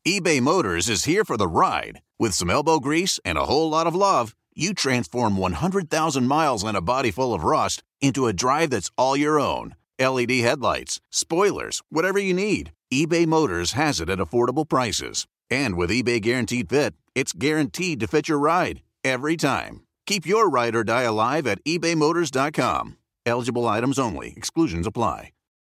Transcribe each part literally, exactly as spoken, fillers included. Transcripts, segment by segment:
eBay Motors is here for the ride. With some elbow grease and a whole lot of love, you transform one hundred thousand miles and a body full of rust into a drive that's all your own. L E D headlights, spoilers, whatever you need, eBay Motors has it at affordable prices. And with eBay Guaranteed Fit, it's guaranteed to fit your ride every time. Keep your ride or die alive at ebay motors dot com. Eligible items only. Exclusions apply.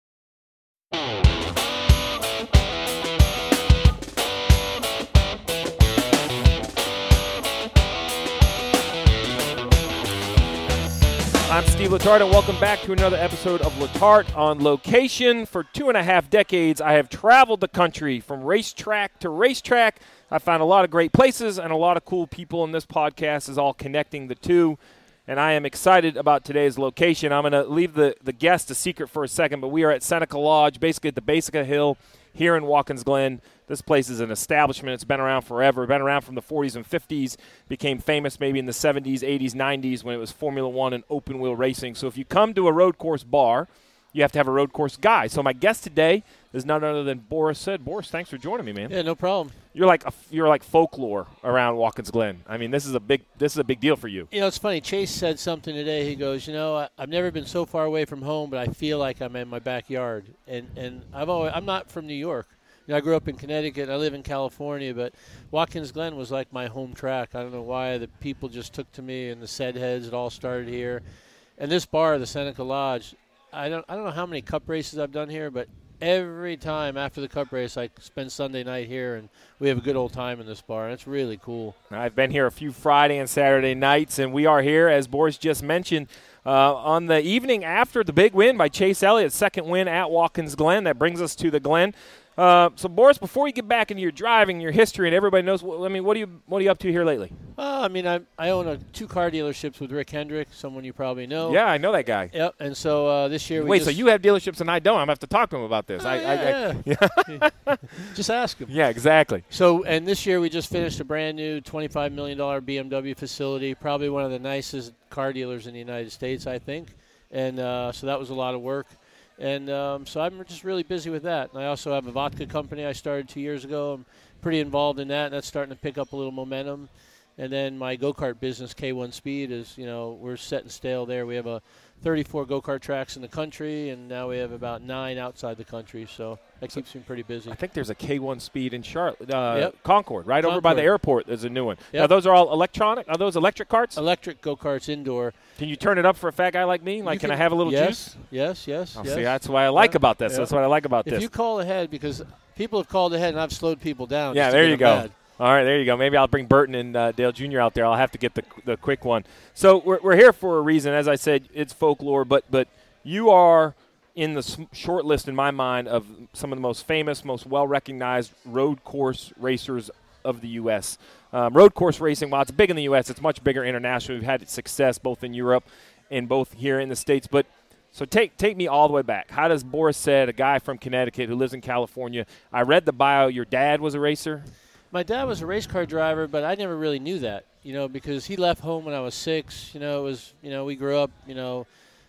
I'm Steve Letarte, and welcome back to another episode of Letarte on Location. For two and a half decades, I have traveled the country from racetrack to racetrack. I found a lot of great places and a lot of cool people, and this podcast is all connecting the two. And I am excited about today's location. I'm going to leave the, the guest a secret for a second, but we are at Seneca Lodge, basically at the base of a hill here in Watkins Glen. This place is an establishment. It's been around forever. Been around from the forties and fifties. Became famous maybe in the seventies, eighties, nineties when it was Formula One and open wheel racing. So if you come to a road course bar, you have to have a road course guy. So my guest today is none other than Boris Said. Boris, thanks for joining me, man. Yeah, no problem. You're like a, you're like folklore around Watkins Glen. I mean, this is a big this is a big deal for you. You know, it's funny. Chase said something today. He goes, you know, I, I've never been so far away from home, but I feel like I'm in my backyard. And and I've always I'm not from New York. You know, I grew up in Connecticut. I live in California, but Watkins Glen was like my home track. I don't know why the people just took to me, and the Said heads. It all started here, and this bar, the Seneca Lodge. I don't I don't know how many cup races I've done here, but every time after the cup race, I spend Sunday night here, and we have a good old time in this bar, and it's really cool. I've been here a few Friday and Saturday nights, and we are here, as Boris just mentioned, uh, on the evening after the big win by Chase Elliott's second win at Watkins Glen. That brings us to the Glen. Uh, so, Boris, before you get back into your driving, your history, and everybody knows, I mean, what are you what are you up to here lately? Well, I mean, I I own a, two car dealerships with Rick Hendrick, someone you probably know. Yeah, I know that guy. Yep, and so uh, this year we Wait, just, so you have dealerships and I don't? I'm going to have to talk to him about this. Uh, I, yeah, I, I, yeah. Just ask him. Yeah, exactly. So, and this year we just finished a brand new twenty-five million dollars B M W facility, probably one of the nicest car dealers in the United States, I think. And uh, so that was a lot of work. And um, so I'm just really busy with that. And I also have a vodka company I started two years ago. I'm pretty involved in that, and that's starting to pick up a little momentum. And then my go-kart business, K one Speed, is, you know, we're set and stale there. We have a thirty-four go-kart tracks in the country, and now we have about nine outside the country. So that keeps me pretty busy. I think there's a K one Speed in Charlotte, uh, Yep. Concord, right Concord. over by the airport. There's a new one. Yep. Now, those are all electronic? Are those electric carts? Electric go-karts indoor. Can you turn it up for a fat guy like me? Like, You can, can- I have a little yes, juice? Yes, yes, Oh, yes. see, that's what I like Yeah. about this. Yeah. That's what I like about If this. you call ahead, because people have called ahead and I've slowed people down. Yeah, just to there get you them go. mad. All right, there you go. Maybe I'll bring Burton and uh, Dale Junior out there. I'll have to get the the quick one. So we're we're here for a reason. As I said, it's folklore, but but you are in the sm- short list in my mind of some of the most famous, most well-recognized road course racers of the U S Um, road course racing, while it's big in the U S, it's much bigger internationally. We've had success both in Europe and both here in the States. But so take take me all the way back. How does Boris Said, a guy from Connecticut who lives in California, I read the bio, your dad was a racer? My dad was a race car driver, but I never really knew that, you know, because he left home when I was six. You know, it was, you know, we grew up, you know,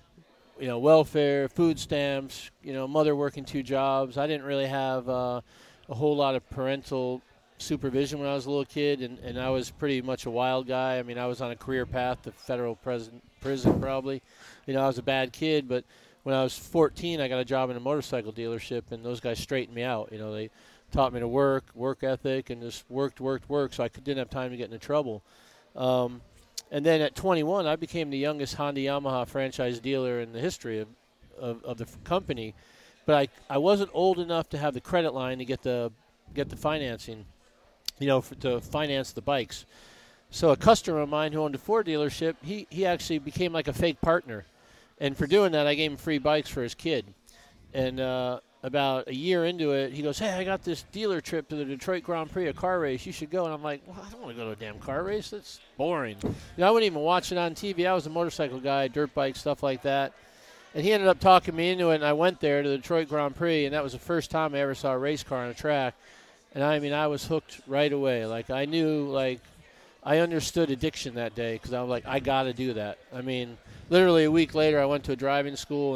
you know, welfare, food stamps, you know, mother working two jobs. I didn't really have uh, a whole lot of parental supervision when I was a little kid, and, and I was pretty much a wild guy. I mean, I was on a career path to federal prison, prison probably. You know, I was a bad kid, but when I was fourteen, I got a job in a motorcycle dealership, and those guys straightened me out. You know, they taught me to work, work ethic, and just worked, worked, worked, so I could, didn't have time to get into trouble. Um, and then at twenty-one, I became the youngest Honda Yamaha franchise dealer in the history of, of, of the f- company. But I, I wasn't old enough to have the credit line to get the get the financing, you know, for, to finance the bikes. So a customer of mine who owned a Ford dealership, he, he actually became like a fake partner. And for doing that, I gave him free bikes for his kid. And uh, about a year into it, he goes, hey, I got this dealer trip to the Detroit Grand Prix, a car race. You should go. And I'm like, well, I don't want to go to a damn car race. That's boring. You know, I wouldn't even watch it on T V. I was a motorcycle guy, dirt bikes, stuff like that. And he ended up talking me into it, and I went there to the Detroit Grand Prix, and that was the first time I ever saw a race car on a track. And, I mean, I was hooked right away. Like, I knew, like, I understood addiction that day because I was like, I got to do that. I mean, literally a week later, I went to a driving school, and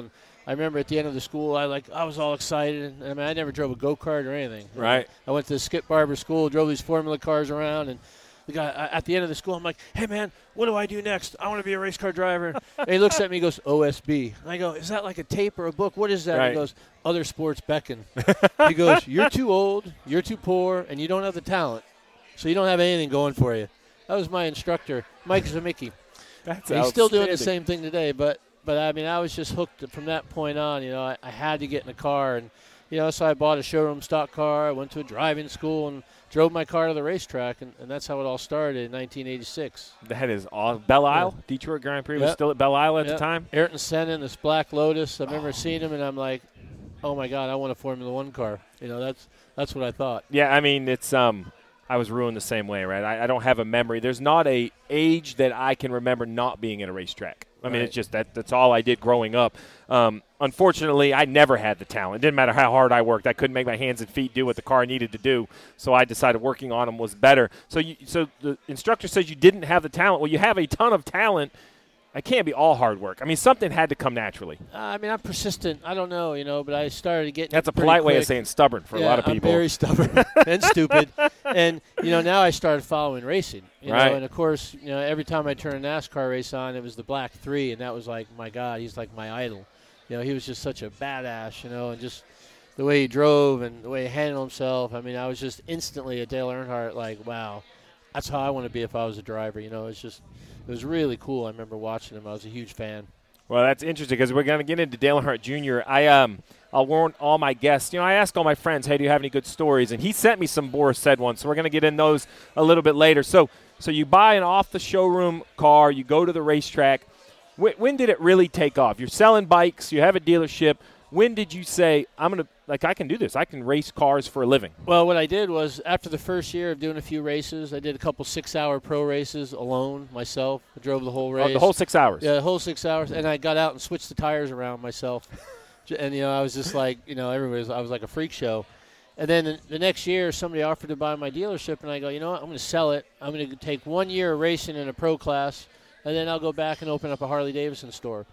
I remember at the end of the school, I like I was all excited. I mean, I never drove a go-kart or anything. Right. I went to Skip Barber School, drove these Formula cars around, and the guy at the end of the school, I'm like, hey, man, what do I do next? I want to be a race car driver. And he looks at me and goes, O S B. And I go, is that like a tape or a book? What is that? Right. And he goes, Other Sports Beckon. He goes, you're too old, you're too poor, and you don't have the talent. So you don't have anything going for you. That was my instructor, Mike Zemicki. That's He's still doing the same thing today, but, but I mean, I was just hooked from that point on. You know, I, I had to get in a car, and, you know, so I bought a showroom stock car. I went to a driving school and drove my car to the racetrack, and, and that's how it all started in nineteen eighty-six. That is awesome. Belle Isle, yeah. Detroit Grand Prix yep. was still at Belle Isle at yep. the time? Ayrton Senna and this Black Lotus. I remember oh. seeing him, and I'm like, oh, my God, I want a Formula One car. You know, that's that's what I thought. Yeah, I mean, it's um, I was ruined the same way, right? I, I don't have a memory. There's not a age that I can remember not being at a racetrack. I mean, right. it's just that that's all I did growing up. Um, unfortunately, I never had the talent. It didn't matter how hard I worked. I couldn't make my hands and feet do what the car needed to do, so I decided working on them was better. So, you, so the instructor says you didn't have the talent. Well, you have a ton of talent. It can't be all hard work. I mean, something had to come naturally. Uh, I mean, I'm persistent. I don't know, you know, but I started getting That's a polite quick. way of saying stubborn for yeah, a lot of people. I'm very stubborn and stupid. And, you know, now I started following racing. You right. know, and, of course, you know, every time I turned a NASCAR race on, it was the Black three, and that was like, my God, he's like my idol. You know, he was just such a badass, you know, and just the way he drove and the way he handled himself. I mean, I was just instantly a Dale Earnhardt, like, wow, that's how I want to be if I was a driver. You know, it's just – it was really cool. I remember watching him. I was a huge fan. Well, that's interesting because we're going to get into Dale Earnhardt Junior I, um, I'll warn all my guests. You know, I ask all my friends, hey, do you have any good stories? And he sent me some Boris Said ones, so we're going to get in those a little bit later. So so you buy an off-the-showroom car. You go to the racetrack. When, when did it really take off? You're selling bikes. You have a dealership. When did you say, I'm going to, like, I can do this. I can race cars for a living? Well, what I did was after the first year of doing a few races, I did a couple six-hour pro races alone, myself. I drove the whole race. Oh, the whole six hours? Yeah, the whole six hours. And I got out and switched the tires around myself. And, you know, I was just like, you know, everybody was, I was like a freak show. And then the, the next year, somebody offered to buy my dealership, and I go, you know what, I'm going to sell it. I'm going to take one year of racing in a pro class, and then I'll go back and open up a Harley-Davidson store.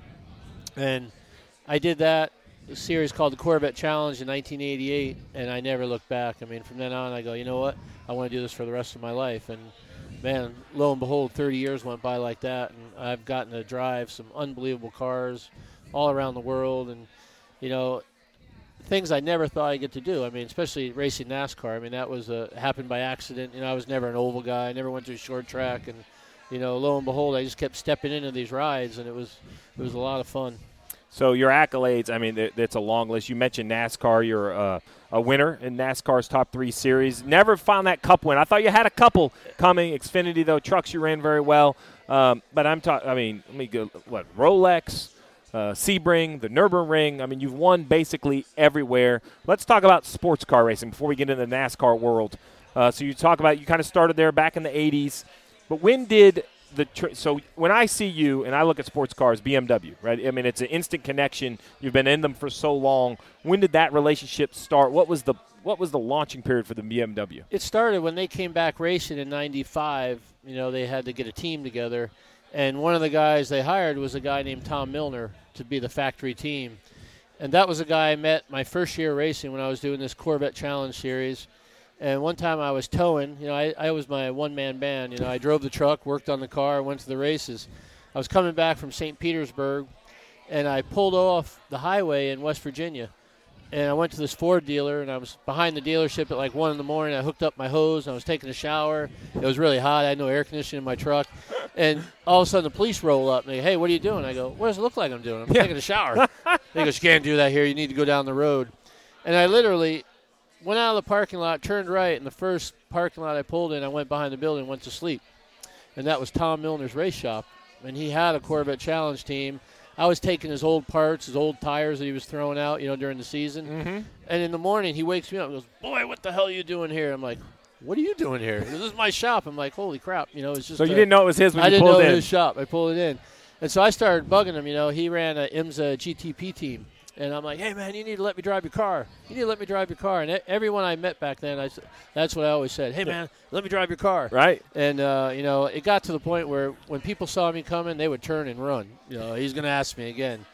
And I did that. A series called the Corvette Challenge in nineteen eighty-eight, and I never looked back. I mean, from then on, I go, you know what? I want to do this for the rest of my life. And, man, lo and behold, thirty years went by like that, and I've gotten to drive some unbelievable cars all around the world. And, you know, things I never thought I'd get to do. I mean, especially racing NASCAR. I mean, that was uh, happened by accident. You know, I was never an oval guy. I never went to a short track. And, you know, lo and behold, I just kept stepping into these rides, and it was it was a lot of fun. So your accolades, I mean, it's a long list. You mentioned NASCAR. You're uh, a winner in NASCAR's top three series. Never found that cup win. I thought you had a couple coming. Xfinity, though, trucks you ran very well. Um, but I'm talking, I mean, let me go, what, Rolex, uh, Sebring, the Nürburgring. I mean, you've won basically everywhere. Let's talk about sports car racing before we get into the NASCAR world. Uh, so you talk about, you kind of started there back in the eighties. But when did the tr- so when I see you and I look at sports cars, B M W, right? I mean, it's an instant connection. You've been in them for so long. When did that relationship start? What was the what was the launching period for the B M W? It started when they came back racing in ninety-five. You know, they had to get a team together, and one of the guys they hired was a guy named Tom Milner to be the factory team, and that was a guy I met my first year racing when I was doing this Corvette Challenge series. And one time I was towing, you know, I, I was my one-man band. You know, I drove the truck, worked on the car, went to the races. I was coming back from Saint Petersburg, and I pulled off the highway in West Virginia. And I went to this Ford dealer, and I was behind the dealership at like one in the morning. I hooked up my hose, and I was taking a shower. It was really hot. I had no air conditioning in my truck. And all of a sudden the police roll up, and they, hey, what are you doing? I go, what does it look like I'm doing? I'm yeah. taking a shower. They go, you can't do that here. You need to go down the road. And I literally went out of the parking lot, turned right, and the first parking lot I pulled in, I went behind the building and went to sleep. And that was Tom Milner's race shop. And he had a Corvette Challenge team. I was taking his old parts, his old tires that he was throwing out, you know, during the season. Mm-hmm. And in the morning, he wakes me up and goes, boy, what the hell are you doing here? I'm like, what are you doing here? This is my shop. I'm like, holy crap. You know, it's just. So you a, didn't know it was his when I you pulled in? I didn't know it was his shop. I pulled it in. And so I started bugging him. You know, he ran a IMSA G T P team. And I'm like, hey, man, you need to let me drive your car. You need to let me drive your car. And everyone I met back then, I, that's what I always said. Hey, man, let me drive your car. Right. And, uh, you know, it got to the point where when people saw me coming, they would turn and run. You know, he's going to ask me again.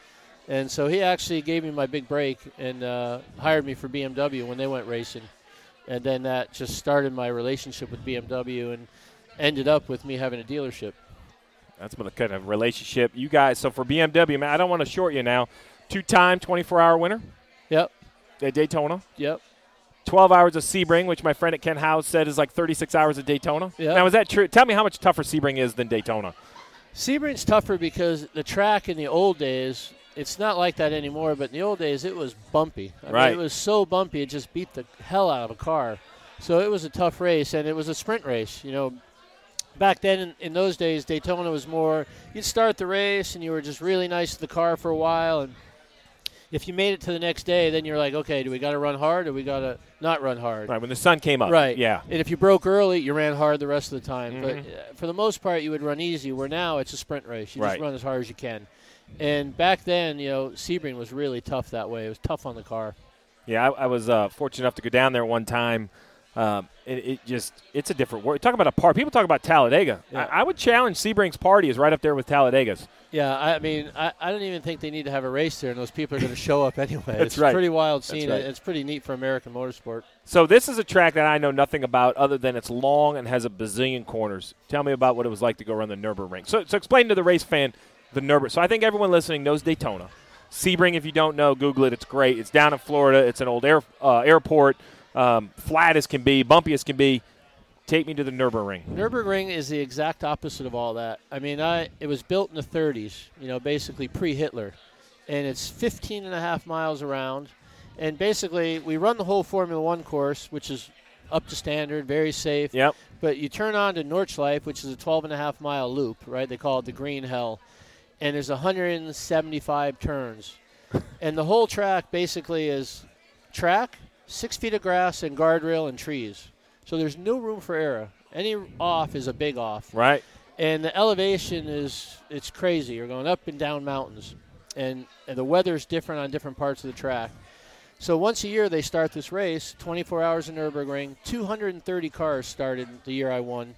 And so he actually gave me my big break and uh, hired me for B M W when they went racing. And then that just started my relationship with B M W and ended up with me having a dealership. That's been a kind of relationship. You guys, so for B M W, man, I don't want to short you now. Two-time twenty-four hour winner. Yep. At Daytona. Yep. twelve hours of Sebring, which my friend at Ken House said is like thirty-six hours at Daytona. Yep. Now, is that true? Tell me how much tougher Sebring is than Daytona. Sebring's tougher because the track in the old days, it's not like that anymore, but in the old days it was bumpy. I right. mean, it was so bumpy it just beat the hell out of a car. So it was a tough race, and it was a sprint race. You know, back then in, in those days, Daytona was more, you'd start the race and you were just really nice to the car for a while, and if you made it to the next day, then you're like, okay, do we got to run hard or we got to not run hard? Right, when the sun came up. Right. Yeah. And if you broke early, you ran hard the rest of the time. Mm-hmm. But uh, for the most part, you would run easy, where now it's a sprint race. You right. just run as hard as you can. And back then, you know, Sebring was really tough that way. It was tough on the car. Yeah, I, I was uh, fortunate enough to go down there one time. Um, it, it just, it's a different world. Talk about a party. People talk about Talladega. Yeah. I, I would challenge Sebring's party is right up there with Talladega's. Yeah, I mean, I, I don't even think they need to have a race there, and those people are going to show up anyway. That's it's right. a pretty wild scene. Right. It's pretty neat for American motorsport. So this is a track that I know nothing about other than it's long and has a bazillion corners. Tell me about what it was like to go around the Nürburgring. So, so explain to the race fan the Nürburgring. So I think everyone listening knows Daytona. Sebring, if you don't know, Google it. It's great. It's down in Florida. It's an old air, uh, airport, um, flat as can be, bumpy as can be. Take me to the Nürburgring. Nürburgring is the exact opposite of all that. I mean, I it was built in the thirties, you know, basically pre-Hitler. And it's fifteen and a half miles around. And basically, we run the whole Formula One course, which is up to standard, very safe. Yep. But you turn on to Nordschleife, which is a twelve and a half mile loop, right? They call it the Green Hell. And there's one hundred seventy-five turns. And the whole track basically is track, six feet of grass, and guardrail and trees. So there's no room for error. Any off is a big off. Right. And the elevation is, it's crazy. You're going up and down mountains. And, and the weather's different on different parts of the track. So once a year they start this race, twenty-four hours in Nürburgring. two hundred thirty cars started the year I won.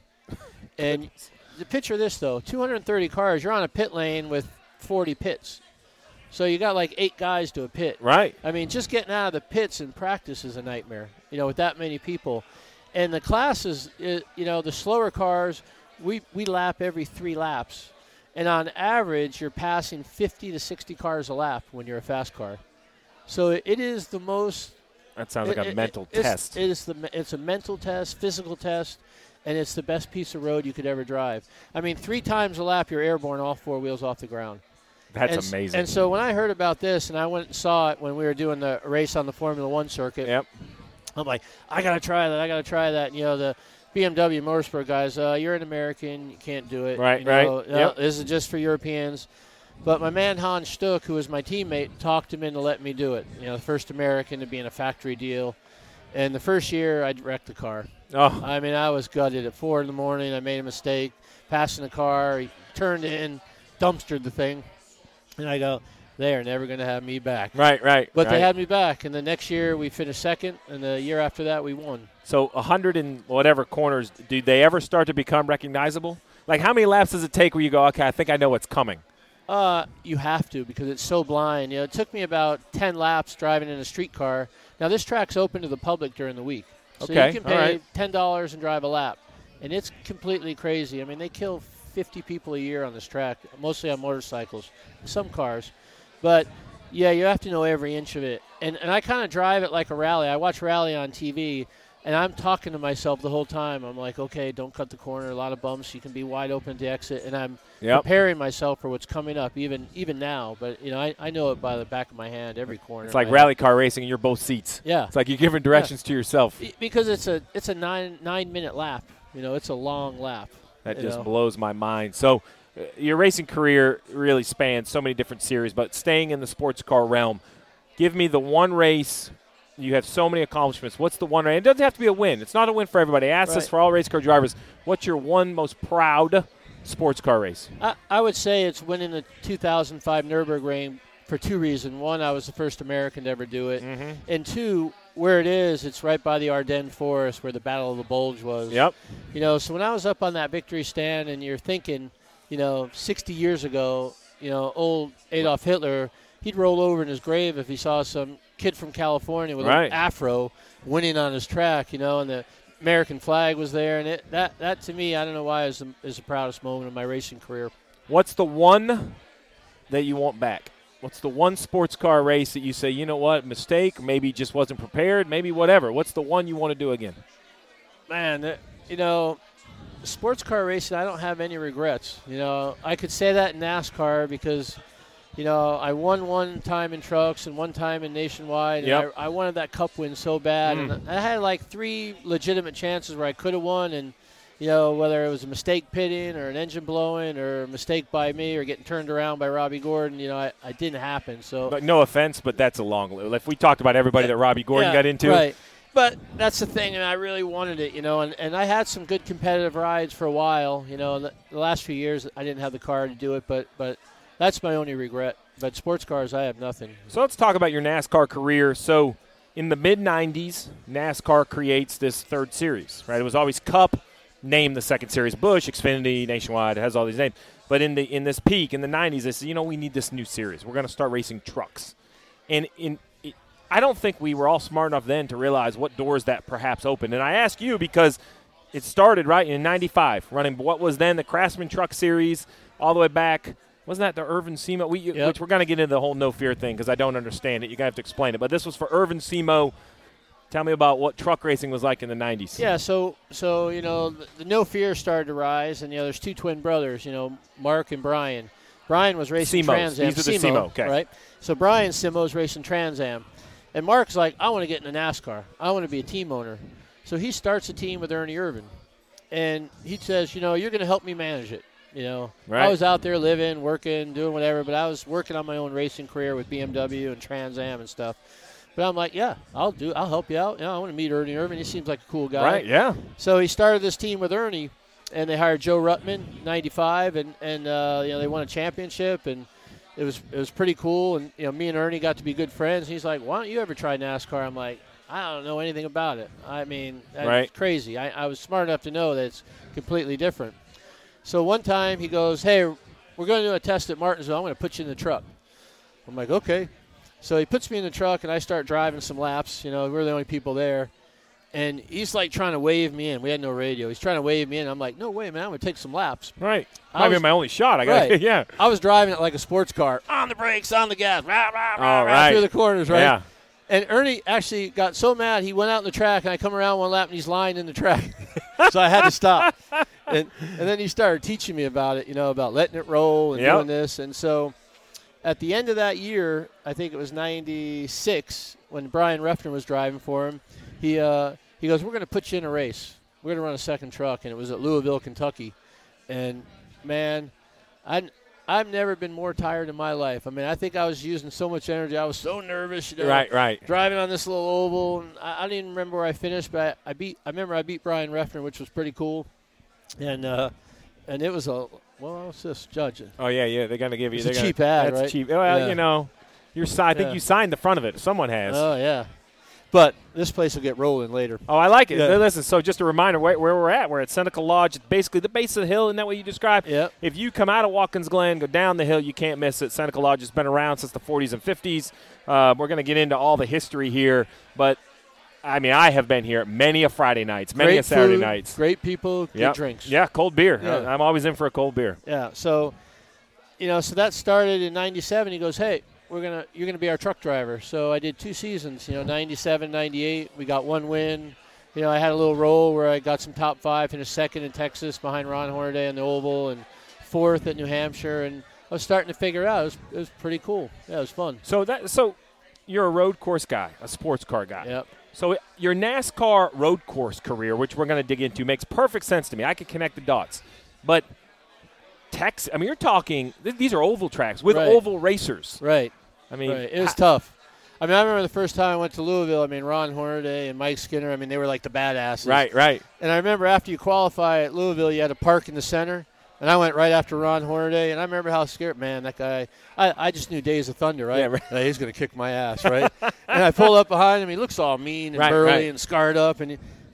And picture this, though. two hundred thirty cars, you're on a pit lane with forty pits. So you got like eight guys to a pit. Right. I mean, just getting out of the pits in practice is a nightmare, you know, with that many people. And the classes, you know, the slower cars, we, we lap every three laps. And on average, you're passing fifty to sixty cars a lap when you're a fast car. So it is the most. That sounds like it, a it, mental it's, test. It is the, it's a mental test, physical test, and it's the best piece of road you could ever drive. I mean, three times a lap, you're airborne all four wheels off the ground. That's and, amazing. And so when I heard about this, and I went and saw it when we were doing the race on the Formula One circuit, yep. I'm like, I got to try that. I got to try that. And, you know, the B M W Motorsport guys, uh, you're an American. You can't do it. Right, you know, right. Uh, yep. This is just for Europeans. But my man Hans Stuck, who was my teammate, talked him into letting me do it. You know, the first American to be in a factory deal. And the first year, I wrecked the car. Oh. I mean, I was gutted. At four in the morning, I made a mistake, passing the car. He turned in, dumpstered the thing. And I go, they are never going to have me back. Right, right. But right. they had me back. And the next year, we finished second. And the year after that, we won. So one hundred and whatever corners, do they ever start to become recognizable? Like, how many laps does it take where you go, okay, I think I know what's coming? Uh, you have to because it's so blind. You know, it took me about ten laps driving in a street car. Now, this track's open to the public during the week. So okay, you can pay all right. ten dollars and drive a lap. And it's completely crazy. I mean, they kill fifty people a year on this track, mostly on motorcycles, some cars. But, yeah, you have to know every inch of it. And, and I kind of drive it like a rally. I watch rally on T V, and I'm talking to myself the whole time. I'm like, okay, don't cut the corner. A lot of bumps. You can be wide open to exit. And I'm yep. preparing myself for what's coming up, even even now. But, you know, I, I know it by the back of my hand, every corner. It's like rally car racing, and you're both seats. Yeah. It's like you're giving directions yeah. to yourself. Because it's a it's a nine, nine-minute lap. You know, it's a long lap. That just know? blows my mind. So uh, your racing career really spans so many different series, but staying in the sports car realm, give me the one race. You have so many accomplishments. What's the one race? It doesn't have to be a win. It's not a win for everybody. I ask right. this for all race car drivers. What's your one most proud sports car race? I, I would say it's winning the two thousand five Nürburgring for two reasons. One, I was the first American to ever do it. Mm-hmm. And two, where it is, it's right by the Ardennes Forest where the Battle of the Bulge was. Yep. You know, so when I was up on that victory stand and you're thinking, you know, sixty years ago, you know, old Adolf Hitler he'd roll over in his grave if he saw some kid from California with right. an afro winning on his track, you know, and the American flag was there. And it, that, that to me, I don't know why, is the, is the proudest moment of my racing career. What's the one that you want back? What's the one sports car race that you say, you know what, mistake, maybe just wasn't prepared, maybe whatever. What's the one you want to do again? Man, the, you know, sports car racing, I don't have any regrets. You know, I could say that in NASCAR because, you know, I won one time in trucks and one time in nationwide. And yep. I, I wanted that cup win so bad. Mm. And I had like three legitimate chances where I could have won. And, you know, whether it was a mistake pitting or an engine blowing or a mistake by me or getting turned around by Robbie Gordon, you know, I, I didn't happen. So, but no offense, but that's a long list. If we talked about everybody that Robbie Gordon yeah, got into. Right. But that's the thing, and I really wanted it, you know, and, and I had some good competitive rides for a while, you know, and the, the last few years I didn't have the car to do it, but, but that's my only regret. But sports cars, I have nothing. So let's talk about your NASCAR career. So in the mid nineties, NASCAR creates this third series, right? It was always Cup, name the second series, Busch, Xfinity, Nationwide, it has all these names. But in the in this peak, in the nineties, they said, you know, we need this new series. We're going to start racing trucks. And in I don't think we were all smart enough then to realize what doors that perhaps opened. And I ask you because it started, right, in ninety-five, running what was then the Craftsman Truck Series all the way back. Wasn't that the Irvin Semo? We, yep. Which we're going to get into the whole no fear thing because I don't understand it. You're going to have to explain it. But this was for Irvin Semo. Tell me about what truck racing was like in the nineties. Yeah, so, so you know, the, the no fear started to rise. And, you know, there's two twin brothers, you know, Mark and Brian. Brian was racing Semos. Trans Am. These are the Semo, Semo, okay. Right? So Brian Simo's racing Trans Am. And Mark's like, I want to get into NASCAR. I want to be a team owner. So he starts a team with Ernie Irvin. And he says, you know, you're going to help me manage it. You know, right. I was out there living, working, doing whatever, but I was working on my own racing career with B M W and Trans Am and stuff. But I'm like, yeah, I'll do. I'll help you out. You know, I want to meet Ernie Irvin. He seems like a cool guy. Right, yeah. So he started this team with Ernie, and they hired Joe Ruttman, ninety-five, and, and uh, you know, they won a championship, and It was it was pretty cool, and you know, me and Ernie got to be good friends. He's like, "Why don't you ever try NASCAR?" I'm like, "I don't know anything about it. I mean, that's right. crazy." I, I was smart enough to know that it's completely different. So one time he goes, "Hey, we're going to do a test at Martinsville. I'm going to put you in the truck." I'm like, "Okay." So he puts me in the truck, and I start driving some laps. You know, we're the only people there. And he's like trying to wave me in. We had no radio. He's trying to wave me in. I'm like, no way, man. I'm going to take some laps. Right. I Might was, be my only shot. I got right. yeah. I was driving it like a sports car. On the brakes, on the gas. Rah, rah, rah, oh, rah, right. through the corners, right? Yeah. And Ernie actually got so mad, he went out in the track, and I come around one lap, and he's lying in the track. So I had to stop. And, and then he started teaching me about it, you know, about letting it roll and yep. doing this. And so at the end of that year, I think it was ninety-six, when Brian Refner was driving for him, he uh, he goes, "We're going to put you in a race. We're going to run a second truck." And it was at Louisville, Kentucky. And, man, I I've never been more tired in my life. I mean, I think I was using so much energy. I was so nervous, you know, right, right. driving on this little oval. And I, I don't even remember where I finished, but I, I beat. I remember I beat Brian Refner, which was pretty cool. And uh, and it was a well, what's this judging? Oh yeah, yeah. They're gonna give you. It's a gonna, cheap ad, that's right? cheap. Well, yeah. you know, your I think yeah. you signed the front of it. Someone has. Oh yeah. But this place will get rolling later. Oh, I like it. Yeah. Listen, so just a reminder where, where we're at. We're at Seneca Lodge. It's basically the base of the hill. Isn't that what you described? Yep. If you come out of Watkins Glen, go down the hill, you can't miss it. Seneca Lodge has been around since the forties and fifties. Uh, we're going to get into all the history here. But, I mean, I have been here many a Friday nights, many great a Saturday food, nights. Great people, good yep. drinks. Yeah, cold beer. Yeah. I, I'm always in for a cold beer. Yeah, so, you know, so that started in ninety-seven. He goes, hey, we're gonna you're going to be our truck driver. So I did two seasons, you know, ninety-seven, ninety-eight. We got one win. You know, I had a little roll where I got some top five, finished second in Texas behind Ron Hornaday in the Oval, and fourth at New Hampshire. And I was starting to figure it out. It was, it was pretty cool. Yeah, it was fun. So that so you're a road course guy, a sports car guy. Yep. So your NASCAR road course career, which we're going to dig into, makes perfect sense to me. I could connect the dots. But Texas, I mean, you're talking, th- these are oval tracks with right. oval racers. Right. I mean, right. It was ha- tough. I mean, I remember the first time I went to Louisville, I mean, Ron Hornaday and Mike Skinner, I mean, they were like the badasses. Right, right. And I remember after you qualify at Louisville, you had to park in the center. And I went right after Ron Hornaday, and I remember how scared, man, that guy, I, I just knew Days of Thunder, right? Yeah, right. Hey, he's going to kick my ass, right? And I pull up behind him. He looks all mean and right, burly right. and scarred up. And he,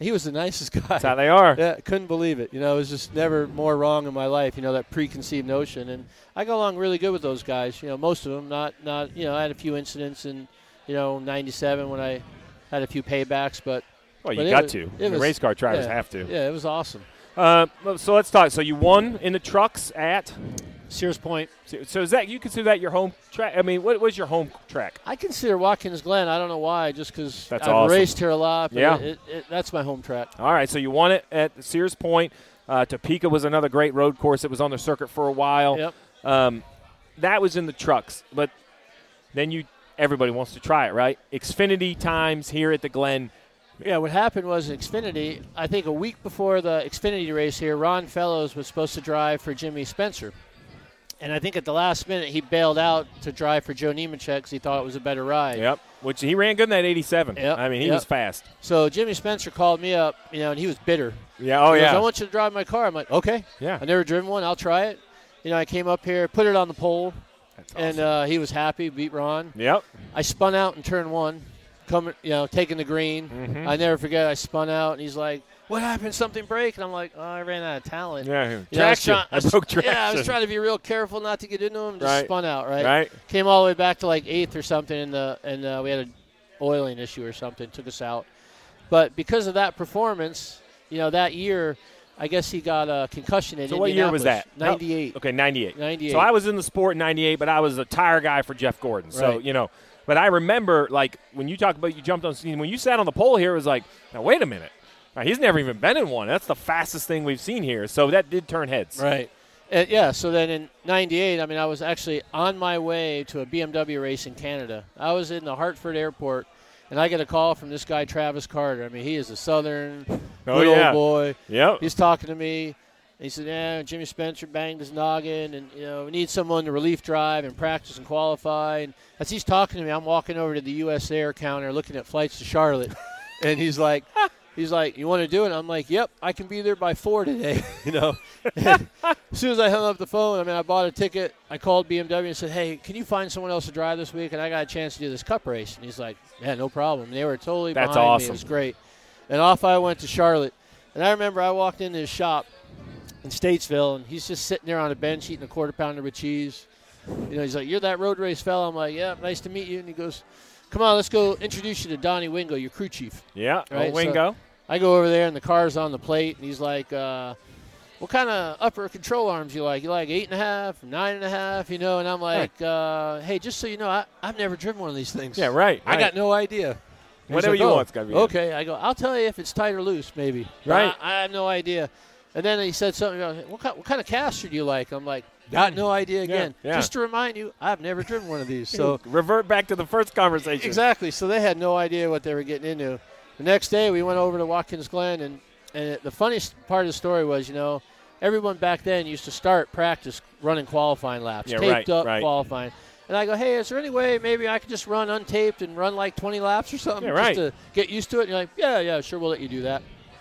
he was the nicest guy. That's how they are. Yeah, couldn't believe it. You know, it was just never more wrong in my life, you know, that preconceived notion. And I got along really good with those guys, you know, most of them. Not, not you know, I had a few incidents in, you know, ninety-seven when I had a few paybacks. But Well, you but got was, to. The race car drivers yeah, have to. Yeah, it was awesome. Uh, so let's talk. So you won in the trucks at Sears Point. So is that, you consider that your home track? I mean, what was your home track? I consider Watkins Glen. I don't know why, just because I've awesome. raced here a lot. But yeah. It, it, it, that's my home track. All right, so you won it at Sears Point. Uh, Topeka was another great road course. It was on the circuit for a while. Yep. Um, that was in the trucks. But then you everybody wants to try it, right? Xfinity times here at the Glen. Yeah, what happened was Xfinity, I think a week before the Xfinity race here, Ron Fellows was supposed to drive for Jimmy Spencer. And I think at the last minute he bailed out to drive for Joe Nemechek because he thought it was a better ride. Yep, which he ran good in that eighty-seven. Yep. I mean, he yep. was fast. So Jimmy Spencer called me up, you know, and he was bitter. Yeah, oh, he yeah. goes, I want you to drive my car. I'm like, okay. Yeah. I've never driven one. I'll try it. You know, I came up here, put it on the pole, That's awesome. and uh, he was happy, beat Ron. Yep. I spun out in turn one, coming, you know, taking the green. Mm-hmm. I never forget, I spun out, and he's like, what happened? Something break? And I'm like, oh, I ran out of talent. Yeah, you know, I, was trying, I broke traction. Yeah, I was trying to be real careful not to get into him. Just right. spun out, right? Right. Came all the way back to like eighth or something, in the, and uh, we had an oiling issue or something, took us out. But because of that performance, you know, that year, I guess he got a concussion in So what year was that? ninety-eight. Oh, okay, ninety-eight. ninety-eight. So I was in the sport in ninety-eight, but I was a tire guy for Jeff Gordon. So, Right. you know, but I remember, like, when you talk about you jumped on scene, when you sat on the pole here, it was like, now, wait a minute. Now, he's never even been in one. That's the fastest thing we've seen here. So that did turn heads. Right. And yeah, so then in ninety-eight, I mean, I was actually on my way to a B M W race in Canada. I was in the Hartford airport, and I get a call from this guy, Travis Carter. I mean, he is a Southern, Oh, good yeah. old boy. Yep. He's talking to me. He said, yeah, Jimmy Spencer banged his noggin, and, you know, we need someone to relief drive and practice and qualify. And as he's talking to me, I'm walking over to the U S Air counter looking at flights to Charlotte. And he's like, he's like, you want to do it? I'm like, yep, I can be there by four today, you know. And as soon as I hung up the phone, I mean, I bought a ticket. I called B M W and said, hey, can you find someone else to drive this week? And I got a chance to do this cup race. And he's like, yeah, no problem. And they were totally That's behind awesome. me. It was great. And off I went to Charlotte. And I remember I walked into his shop in Statesville, and he's just sitting there on a bench eating a quarter pounder with cheese. You know, he's like, you're that road race fella. I'm like, yeah, nice to meet you. And he goes, come on, let's go introduce you to Donnie Wingo, your crew chief. Yeah, Right, oh, Wingo. so I go over there, and the car's on the plate, and he's like, uh, what kind of upper control arms you like? You like eight and a half, nine and a half, you know? And I'm like, uh, hey, just so you know, I, I've never driven one of these things. Yeah, right. I right. got no idea. And he's Whatever like, you oh, want's gotta be. Okay, I go, I'll tell you if it's tight or loose, maybe. Right. I, I have no idea. And then he said something about, what kind, what kind of caster do you like? I'm like, got no idea again. Yeah, yeah. Just to remind you, I've never driven one of these. So revert back to the first conversation. exactly. So they had no idea what they were getting into. The next day, we went over to Watkins Glen, and, and it, the funniest part of the story was, you know, everyone back then used to start practice running qualifying laps, Yeah, taped right, up right. qualifying. And I go, hey, is there any way maybe I could just run untaped and run like twenty laps or something Yeah, right. just to get used to it? And you're like, yeah, yeah, sure, we'll let you do that.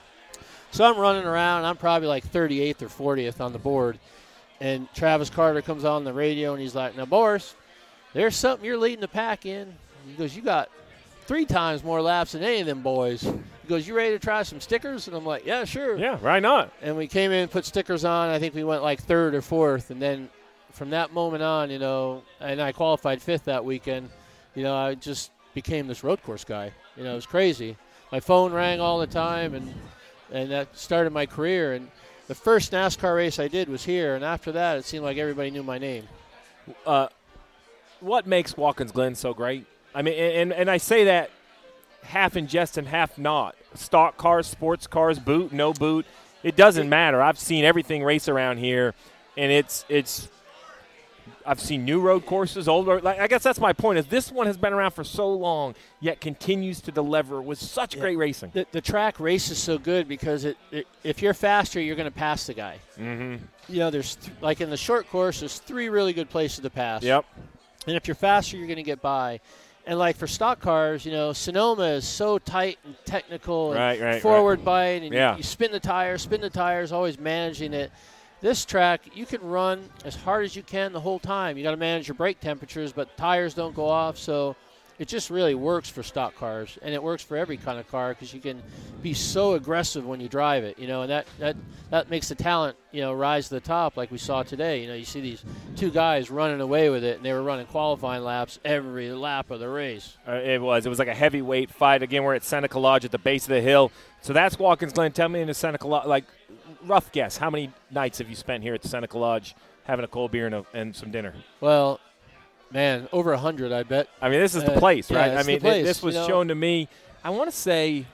So I'm running around. I'm probably like thirty-eighth or fortieth on the board. And Travis Carter comes on the radio, and he's like, now, Boris, there's something you're leading the pack in. He goes, you got three times more laps than any of them boys. He goes, you ready to try some stickers? And I'm like, yeah, sure. Yeah, why not? And we came in, put stickers on. I think we went like third or fourth. And then from that moment on, you know, and I qualified fifth that weekend, you know, I just became this road course guy. You know, it was crazy. My phone rang all the time, and and that started my career. And the first NASCAR race I did was here. And after that, it seemed like everybody knew my name. Uh, what makes Watkins Glen so great? I mean, and, and I say that half in jest and half not. Stock cars, sports cars, boot, no boot. It doesn't matter. I've seen everything race around here, and it's it's. I've seen new road courses, old road. Like, I guess that's my point. Is this one has been around for so long, yet continues to deliver with such Yeah. great racing. The, the track race is so good because it, it if you're faster, you're going to pass the guy. Mm-hmm. You know, there's th- like in the short course, there's three really good places to pass. Yep. And if you're faster, you're going to get by. And like for stock cars, you know, Sonoma is so tight and technical and Right, right, forward right. bite, and Yeah. you, you spin the tires, spin the tires, always managing it. This track, you can run as hard as you can the whole time. You got to manage your brake temperatures, but tires don't go off, so it just really works for stock cars, and it works for every kind of car because you can be so aggressive when you drive it, you know, and that, that, that makes the talent, you know, rise to the top like we saw today. You know, you see these two guys running away with it, and they were running qualifying laps every lap of the race. Uh, it was. It was like a heavyweight fight. Again, we're at Seneca Lodge at the base of the hill. So that's Watkins Glen. Tell me in the Seneca Lodge, like, rough guess, how many nights have you spent here at the Seneca Lodge having a cold beer and, a, and some dinner? Well, man, over a hundred, I bet. I mean, this is the uh, place, yeah, right? I mean, place, this was you know? shown to me. I want to say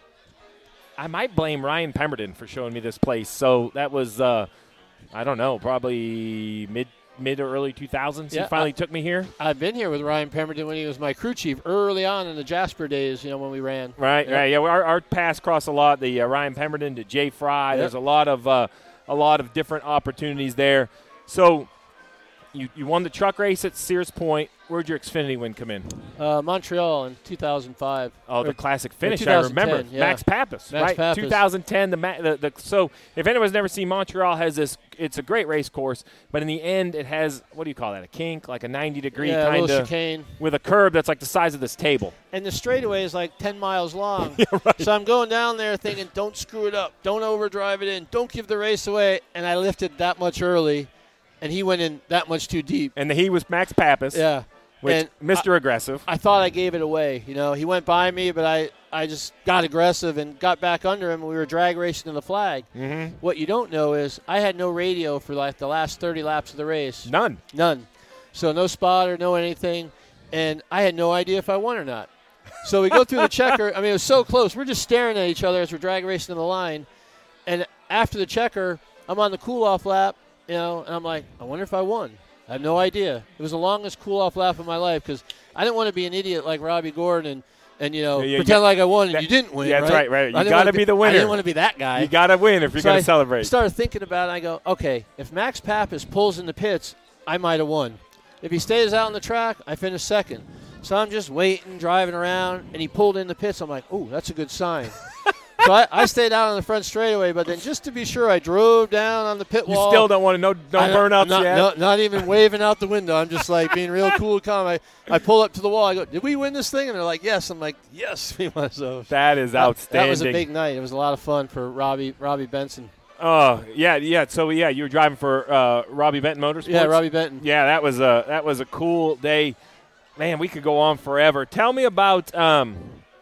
I might blame Ryan Pemberton for showing me this place. So that was, uh, I don't know, probably mid mid or early two thousands. Yeah, he finally I, took me here. I've been here with Ryan Pemberton when he was my crew chief early on in the Jasper days, you know, when we ran. Right, yeah. right. Yeah, our, our paths cross a lot. The uh, Ryan Pemberton to Jay Fry. Yep. There's a lot of uh, a lot of different opportunities there. So you you won the truck race at Sears Point. Where'd your Xfinity win come in? Uh, Montreal in two thousand five. Oh, the or, classic finish. I remember. yeah. Max Pappas, Max right? Pappas. two thousand ten. The, the the so if anyone's never seen Montreal, has this. It's a great race course, but in the end, it has what do you call that? A kink, like a ninety degree yeah, kind a little of chicane. with a curb that's like the size of this table. And the straightaway is like ten miles long. Yeah, right. So I'm going down there thinking, don't screw it up. Don't overdrive it in. Don't give the race away. And I lifted that much early, and he went in that much too deep. And the, he was Max Pappas. Yeah. Which, and Mister I, Aggressive. I thought I gave it away. You know, he went by me, but I, I just got aggressive and got back under him, and we were drag racing to the flag. Mm-hmm. What you don't know is I had no radio for like the last thirty laps of the race. None. None. So no spotter, no anything, and I had no idea if I won or not. So we go through the checker. I mean, it was so close. We're just staring at each other as we're drag racing to the line, and after the checker, I'm on the cool-off lap, you know, and I'm like, I wonder if I won. I have no idea. It was the longest cool-off lap of my life because I didn't want to be an idiot like Robbie Gordon and, and you know, yeah, yeah, pretend yeah. like I won and that, you didn't win, yeah, right? that's right, right. You I got to be, be the winner. I didn't want to be that guy. You got to win if you're so going I to celebrate. started thinking about it, and I go, okay, if Max Pappas pulls in the pits, I might have won. If he stays out on the track, I finish second. So I'm just waiting, driving around, and he pulled in the pits. I'm like, oh, that's a good sign. So I, I stayed out on the front straightaway, but then just to be sure, I drove down on the pit you wall. still don't want to know, don't burn up not, yet? No, not even waving out the window. I'm just like being real cool and calm. I, I pull up to the wall. I go, did we win this thing? And they're like, yes. I'm like, yes, we won. So that is that, outstanding. That was a big night. It was a lot of fun for Robbie Robbie Benson. Oh, yeah, yeah. So, yeah, you were driving for uh, Robbie Benton Motorsports? Yeah, Robbie Benton. Yeah, that was a, that was a cool day. Man, we could go on forever. Tell me about um,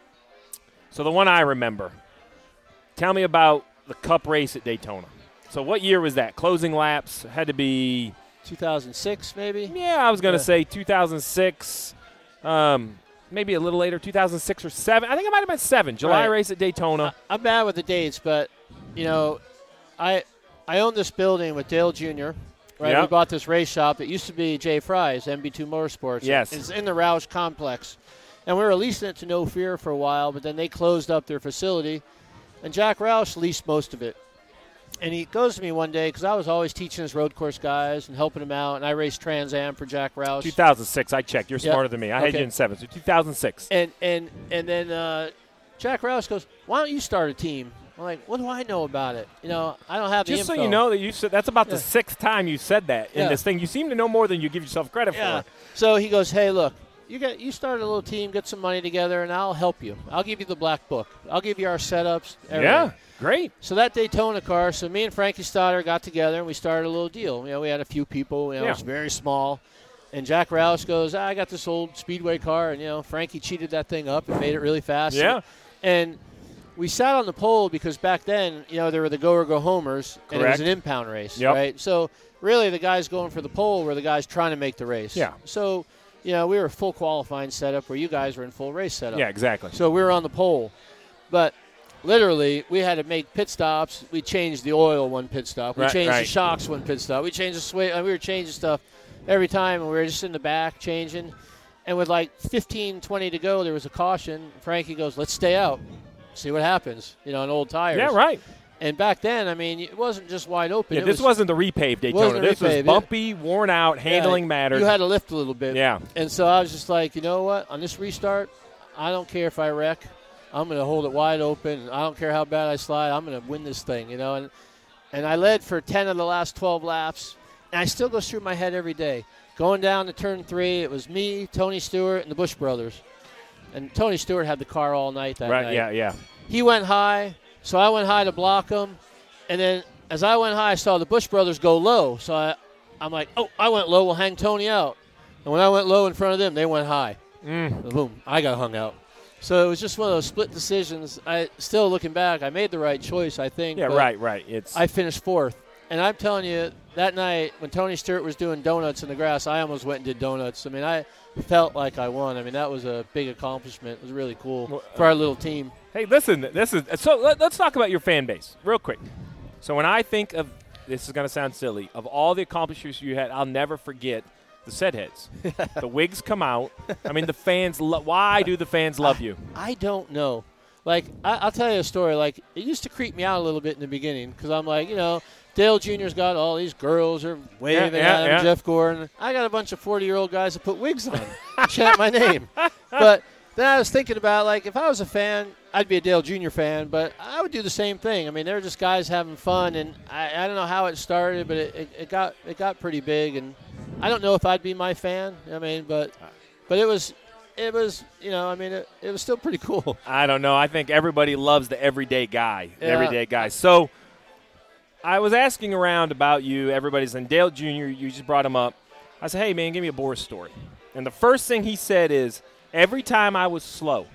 – so the one I remember – tell me about the Cup race at Daytona. So what year was that? Closing laps had to be two thousand six, maybe. Yeah, I was going to yeah. say two thousand six. Um, maybe a little later, two thousand six or seven. I think it might have been seven. July right. race at Daytona. I, I'm bad with the dates, but you know, I I own this building with Dale Junior Right, yep. we bought this race shop. It used to be Jay Fry's, M B two Motorsports. Yes, it's in the Roush complex, and we were leasing it to No Fear for a while, but then they closed up their facility. And Jack Roush leased most of it. And he goes to me one day, because I was always teaching his road course guys and helping him out, and I raced Trans Am for Jack Roush. two thousand six, I checked. You're yep. smarter than me. I okay. had you in seven, so two thousand six. And and and then uh, Jack Roush goes, why don't you start a team? I'm like, what do I know about it? You know, I don't have the Just info. so you know, that you said that's about yeah. the sixth time you said that in yeah. this thing. You seem to know more than you give yourself credit yeah. for. So he goes, hey, look, you get you start a little team, get some money together, and I'll help you. I'll give you the black book. I'll give you our setups. Everything. Yeah, great. So that Daytona car, so me and Frankie Stoddard got together, and we started a little deal. You know, we had a few people. You know, yeah. It was very small. And Jack Roush goes, ah, I got this old Speedway car, and, you know, Frankie cheated that thing up and made it really fast. Yeah. And, and we sat on the pole because back then, you know, there were the go or go homers, and it was an impound race, yep. right? So really the guys going for the pole were the guys trying to make the race. Yeah. So, you know, we were full qualifying setup where you guys were in full race setup. Yeah, exactly. So we were on the pole. But literally, we had to make pit stops. We changed the oil one pit stop. We right, changed right. the shocks one pit stop. We changed the sway. We were changing stuff every time, and we were just in the back changing. And with like fifteen, twenty to go, there was a caution. Frankie goes, let's stay out, see what happens, you know, on old tires. Yeah, right. And back then, I mean, it wasn't just wide open. Yeah, it this was, wasn't the repaved Daytona. wasn't This repaved. was bumpy, worn out, handling yeah, mattered. You had to lift a little bit. Yeah. And so I was just like, you know what? On this restart, I don't care if I wreck. I'm going to hold it wide open. I don't care how bad I slide. I'm going to win this thing, you know. And and I led for ten of the last twelve laps, and I still goes through my head every day. Going down to turn three, it was me, Tony Stewart, and the Busch brothers. And Tony Stewart had the car all night that right, night. yeah, yeah. He went high, so I went high to block him. And then as I went high, I saw the Bush brothers go low. So I, I'm like, oh, I went low, we'll hang Tony out. And when I went low in front of them, they went high. Mm. Boom, I got hung out. So it was just one of those split decisions. I still looking back, I made the right choice, I think. Yeah, right, right. It's I finished fourth. And I'm telling you, that night when Tony Stewart was doing donuts in the grass, I almost went and did donuts. I mean, I felt like I won. I mean, that was a big accomplishment. It was really cool well, for our little team. Hey, listen, this is so. Let, let's talk about your fan base real quick. So when I think of this, is going to sound silly. Of all the accomplishments you had, I'll never forget the set heads. The wigs come out. I mean, the fans. Lo- why do the fans love you? I, I don't know. Like, I, I'll tell you a story. Like, it used to creep me out a little bit in the beginning because I'm like, you know, Dale Junior's got all these girls are waving Yeah, yeah, at him, yeah. Jeff Gordon. I got a bunch of forty-year-old guys that put wigs on, chant my name. But then I was thinking about, like, if I was a fan, I'd be a Dale Junior fan, but I would do the same thing. I mean, they were just guys having fun, and I, I don't know how it started, but it, it, it got it got pretty big. And I don't know if I'd be my fan. I mean, but but it was it was you know, I mean, it, it was still pretty cool. I don't know. I think everybody loves the everyday guy. The Yeah. everyday guy. So I was asking around about you. Everybody's saying Dale Junior, you just brought him up. I said, hey, man, give me a Boris story. And the first thing he said is, every time I was slow,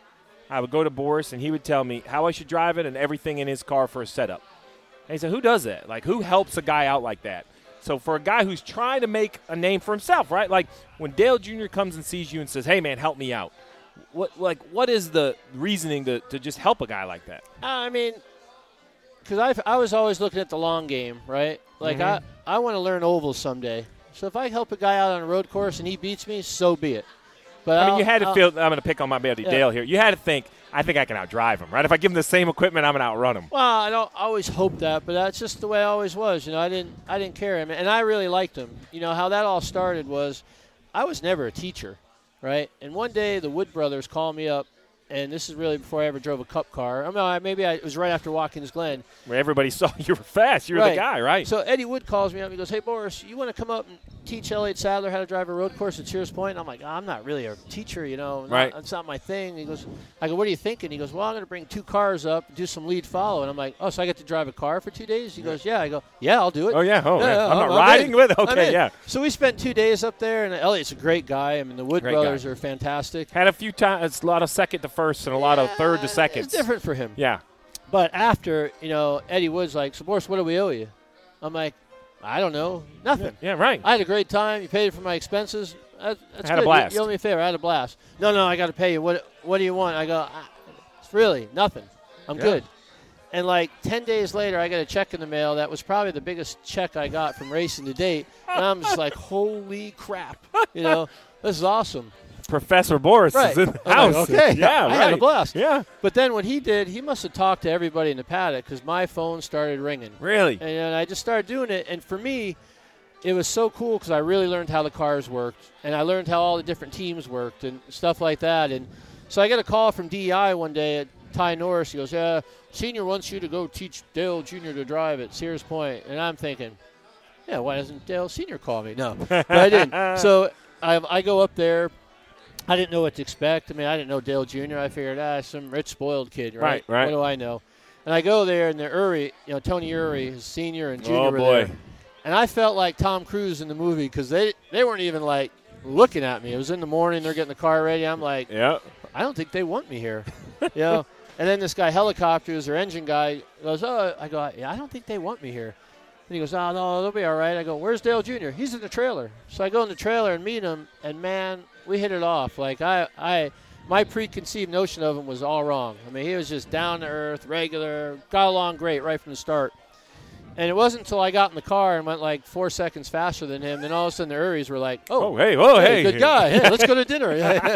I would go to Boris, and he would tell me how I should drive it and everything in his car for a setup. And he said, who does that? Like, who helps a guy out like that? So for a guy who's trying to make a name for himself, right? Like, when Dale Junior comes and sees you and says, hey, man, help me out, what like what is the reasoning to, to just help a guy like that? I mean, because I, I was always looking at the long game, right? Like, Mhm. I, I want to learn ovals someday. So if I help a guy out on a road course and he beats me, so be it. But I mean, I'll- you had to I'll- feel – I'm going to pick on my buddy Yeah. Dale here. You had to think, I think I can outdrive him, right? If I give him the same equipment, I'm going to outrun him. Well, I don't always hope that, but that's just the way I always was. You know, I didn't I didn't care. I mean, and I really liked him. You know, how that all started was I was never a teacher, right? And one day the Wood brothers called me up, and this is really before I ever drove a Cup car. I mean, I- maybe I, it was right after Watkins Glen. Where everybody saw you were fast. You were Right. the guy, right? So Eddie Wood calls me up. He goes, hey, Boris, you want to come up and teach Elliott Sadler how to drive a road course at Sears Point? And I'm like, oh, I'm not really a teacher, you know. Not, Right. That's not my thing. He goes, I go, what are you thinking? He goes, well, I'm going to bring two cars up, do some lead follow. And I'm like, oh, so I get to drive a car for two days? He goes, yeah. I go, yeah, I'll do it. Oh, yeah. Oh, Yeah, yeah. yeah, I'm not I'm- I'm riding in. with it. I'm Okay, in. yeah. So we spent two days up there, and Elliott's a great guy. I mean, the Wood Great brothers guy. are fantastic. Had a few times, a lot of second to first and a lot of third to second. It's different for him. Yeah. But after, you know, Eddie Wood's like, so, Boris, what do we owe you? I'm like, I don't know. Nothing. Yeah, right. I had a great time. You paid for my expenses. That, that's I had a good. blast. You, you owe me a favor. I had a blast. No, no, I got to pay you. What What do you want? I go, ah, it's really nothing. I'm Yeah. good. And like ten days later, I got a check in the mail. That was probably the biggest check I got from racing to date. And I'm just like, holy crap. You know, this is awesome. Professor Boris Right. is in the I'm house. like, okay. Yeah, I right. had a blast. Yeah. But then what he did, he must have talked to everybody in the paddock because my phone started ringing. Really? And, and I just started doing it. And for me, it was so cool because I really learned how the cars worked. And I learned how all the different teams worked and stuff like that. And so I got a call from D E I one day at Ty Norris. He goes, yeah, Senior wants you to go teach Dale Junior to drive at Sears Point. And I'm thinking, yeah, why doesn't Dale Senior call me? No, but I didn't. So I, I go up there. I didn't know what to expect. I mean, I didn't know Dale Junior I figured, ah, some rich, spoiled kid, right? Right, right. What do I know? And I go there, and the Uri, you know, Tony Uri, his senior and junior Oh, were boy. there. And I felt like Tom Cruise in the movie because they, they weren't even, like, looking at me. It was in the morning. They're getting the car ready. I'm like, Yeah. I don't think they want me here. you know? And then this guy, Helicopter, who's their engine guy, goes, oh, I go, yeah, I don't think they want me here. And he goes, oh, no, they'll be all right. I go, where's Dale Junior? He's in the trailer. So I go in the trailer and meet him, and, man, we hit it off. Like, I, I, my preconceived notion of him was all wrong. I mean, he was just down to earth, regular, got along great right from the start. And it wasn't until I got in the car and went like four seconds faster than him, then all of a sudden the Uris were like, oh, Oh, hey, oh, hey. good guy. Yeah, let's go to dinner.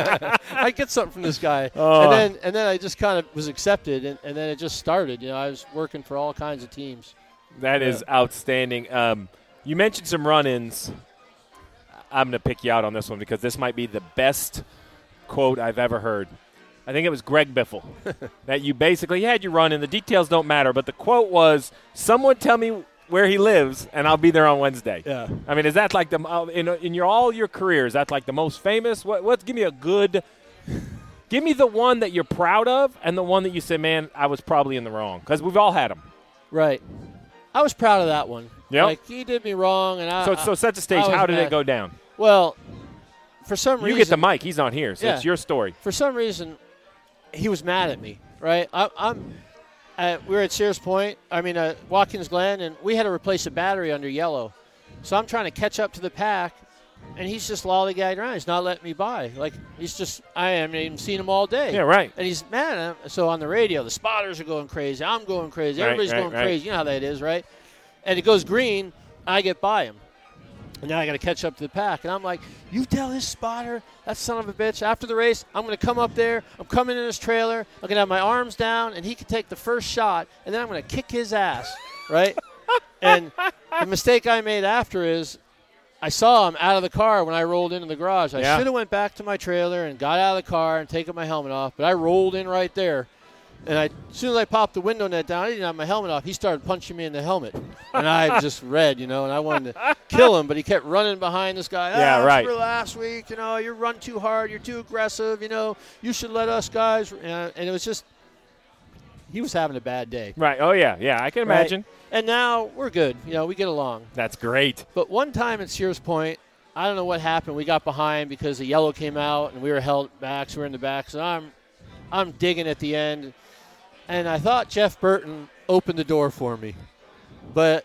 I get something from this guy. Oh. And then and then I just kind of was accepted, and, and then it just started. You know, I was working for all kinds of teams. That is outstanding. Um, you mentioned some run-ins. I'm going to pick you out on this one because this might be the best quote I've ever heard. I think it was Greg Biffle that you basically had you run in. The details don't matter, but the quote was, someone tell me where he lives, and I'll be there on Wednesday. Yeah. I mean, is that like the uh, – in, in your all your career, is that like the most famous? What, what? Give me a good Give me the one that you're proud of and the one that you say, man, I was probably in the wrong, because we've all had them. Right. I was proud of that one. Yep. Like, he did me wrong, and I. So, so set the stage. I How did mad. it go down? Well, for some You reason. get the mic. He's not here, so Yeah. it's your story. For some reason, he was mad at me, right? I, I'm. Uh, we were at Sears Point, I mean, uh, Watkins Glen, and we had to replace a battery under yellow. So I'm trying to catch up to the pack, and he's just lollygagging around. He's not letting me by. Like, he's just, I haven't even seen him all day. Yeah, right. And he's mad at him. So on the radio, the spotters are going crazy. I'm going crazy. Right, Everybody's right, going right. crazy. You know how that is, right? And it goes green. I get by him. And now I got to catch up to the pack. And I'm like, you tell his spotter, that son of a bitch, after the race, I'm going to come up there. I'm coming in his trailer. I'm going to have my arms down, and he can take the first shot, and then I'm going to kick his ass, right? And the mistake I made after is I saw him out of the car when I rolled into the garage. I Yeah. should have went back to my trailer and got out of the car and taken my helmet off, but I rolled in right there. And I, as soon as I popped the window net down, I didn't have my helmet off. He started punching me in the helmet. And I just read, you know, and I wanted to kill him, but he kept running behind this guy. Yeah, ah, right. For last week, you know, you run too hard. You're too aggressive. You know, you should let us guys. And it was just, he was having a bad day. Right. Oh, yeah. Yeah, I can right? imagine. And now we're good. You know, we get along. That's great. But one time at Sears Point, I don't know what happened. We got behind because the yellow came out, and we were held back, so we're in the back. So I'm, I'm digging at the end. And I thought Jeff Burton opened the door for me. But,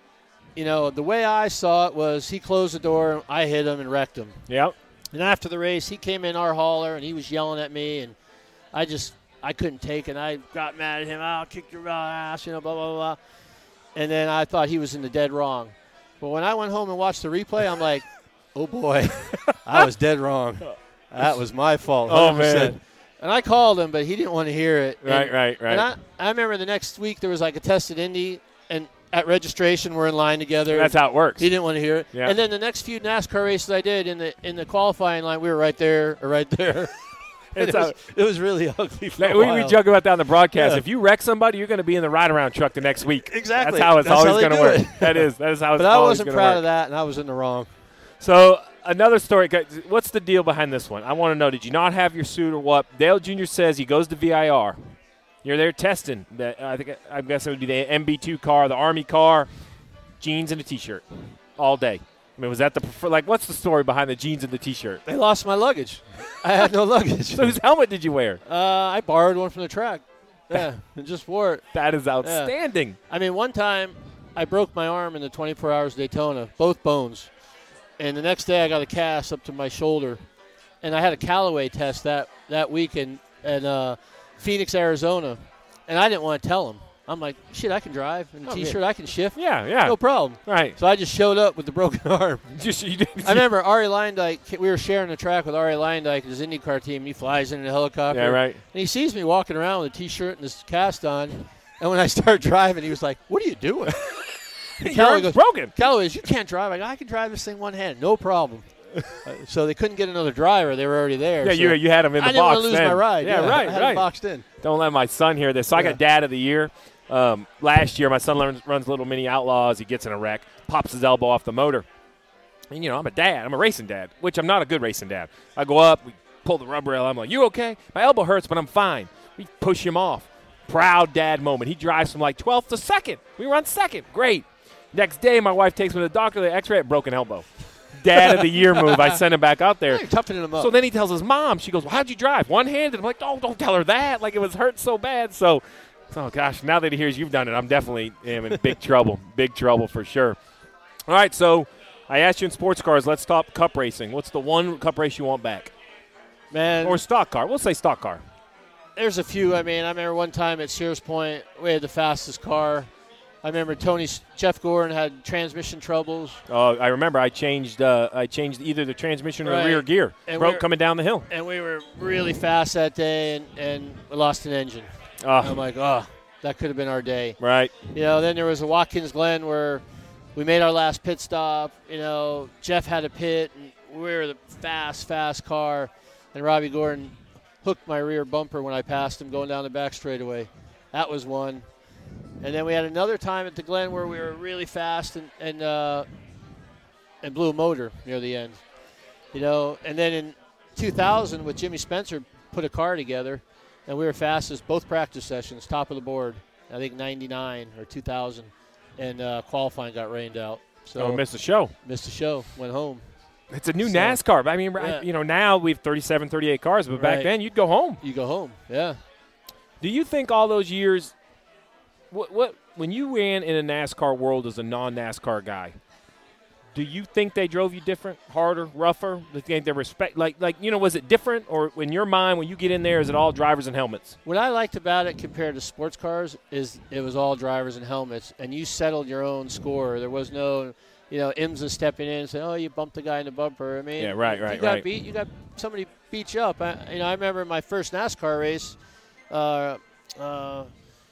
you know, the way I saw it was he closed the door, I hit him and wrecked him. Yep. And after the race, he came in our hauler, and he was yelling at me, and I just, I couldn't take it. I got mad at him. I'll kick your ass, you know, blah, blah, blah. And then I thought he was in the dead wrong. But when I went home and watched the replay, I'm like, oh, boy, I was dead wrong. That was my fault. one hundred percent. Oh, man. And I called him, but he didn't want to hear it. Right, and, right, right. And I, I remember the next week there was like a tested Indy, and at registration we're in line together. That's how it works. He didn't want to hear it. Yeah. And then the next few NASCAR races I did in the in the qualifying line, we were right there or right there. It's it, was, how- it was really ugly for Like, a we, while. we joke about that on the broadcast. Yeah. If you wreck somebody, you're going to be in the ride-around truck the next week. Exactly. That's how it's That's how always they going to do work. it. That is. That is how it's But I always wasn't gonna proud work. of that, and I was in the wrong. So another story. guys, What's the deal behind this one? I want to know. Did you not have your suit or what? Dale Junior says he goes to V I R. You're there testing. That I think I guess it would be the M B two car, the Army car, jeans and a T-shirt, all day. I mean, was that the prefer- like? What's the story behind the jeans and the T-shirt? They lost my luggage. I had no luggage. So whose helmet did you wear? uh, I borrowed one from the track. Yeah, and just wore it. That is outstanding. I mean, one time I broke my arm in the twenty-four hours of Daytona, both bones. And the next day I got a cast up to my shoulder. And I had a Callaway test that, that week in, in uh, Phoenix, Arizona. And I didn't want to tell him. I'm like, shit, I can drive. In a Oh, T-shirt, yeah. I can shift. Yeah, yeah. No problem. Right. So I just showed up with the broken arm. Just you did. I remember Ari Leindyke, we were sharing the track with Ari Leindyke, his IndyCar team. He flies in a helicopter. Yeah, right. And he sees me walking around with a T-shirt and this cast on. And when I start driving, he was like, what are you doing? And Your Callaway arm's goes, broken. Callaway, you can't drive. I go, I can drive this thing one hand, no problem. uh, so they couldn't get another driver. They were already there. Yeah, so you you had him in the I didn't box. want to lose then. my ride. Yeah, right, I had right. it boxed in. Don't let my son hear this. So I Yeah. got Dad of the Year. Um, last year, my son runs, runs Little Mini Outlaws. He gets in a wreck, pops his elbow off the motor. And, you know, I'm a dad. I'm a racing dad, which I'm not a good racing dad. I go up, we pull the rubber rail. I'm like, you okay? My elbow hurts, but I'm fine. We push him off. Proud dad moment. He drives from like twelfth to second. We run second. Great. Next day, my wife takes me to the doctor. They x-ray it, broken elbow. Dad of the Year move. I send him back out there. Yeah, you're toughening him up. So then he tells his mom. She goes, well, how'd you drive? One-handed? I'm like, oh, don't tell her that. Like, it was hurt so bad. So, oh, gosh, now that he hears you've done it, I'm definitely am in big trouble. Big trouble for sure. All right, so I asked you in sports cars, let's stop cup racing. What's the one cup race you want back? Man, Or stock car. We'll say stock car. there's a few. I mean, I remember one time at Sears Point, we had the fastest car. I remember Tony, Jeff Gordon had transmission troubles. Uh, I remember I changed uh, I changed either the transmission or Right. the rear gear. And Broke we're- coming down the hill. And we were really fast that day, and, and we lost an engine. And Uh, I'm like, oh, that could have been our day. right. You know, then there was a Watkins Glen where we made our last pit stop. You know, Jeff had a pit, and we were the fast, fast car. And Robbie Gordon hooked my rear bumper when I passed him going down the back straightaway. That was one. And then we had another time at the Glen where we were really fast and and, uh, and blew a motor near the end. You know, and then in two thousand with Jimmy Spencer put a car together, and we were fastest both practice sessions, top of the board. I think ninety-nine or two thousand, and uh, qualifying got rained out. So oh, missed the show. Missed the show. Went home. It's a new So, NASCAR. I mean, yeah. you know, now we have thirty-seven, thirty-eight cars, but back Right. then you'd go home. You go home. Yeah. Do you think all those years, what, what when you ran in a NASCAR world as a non-NASCAR guy, do you think they drove you different, harder, rougher? Do you think they respect, like, like you know, was it different? Or in your mind, when you get in there, is it all drivers and helmets? What I liked about it compared to sports cars is it was all drivers and helmets, and you settled your own score. There was no, you know, IMSA stepping in and saying, "Oh, you bumped the guy in the bumper." I mean, Yeah, right, right, you got right. beat. You got somebody beat you up. I, you know, I remember my first NASCAR race. Uh, uh,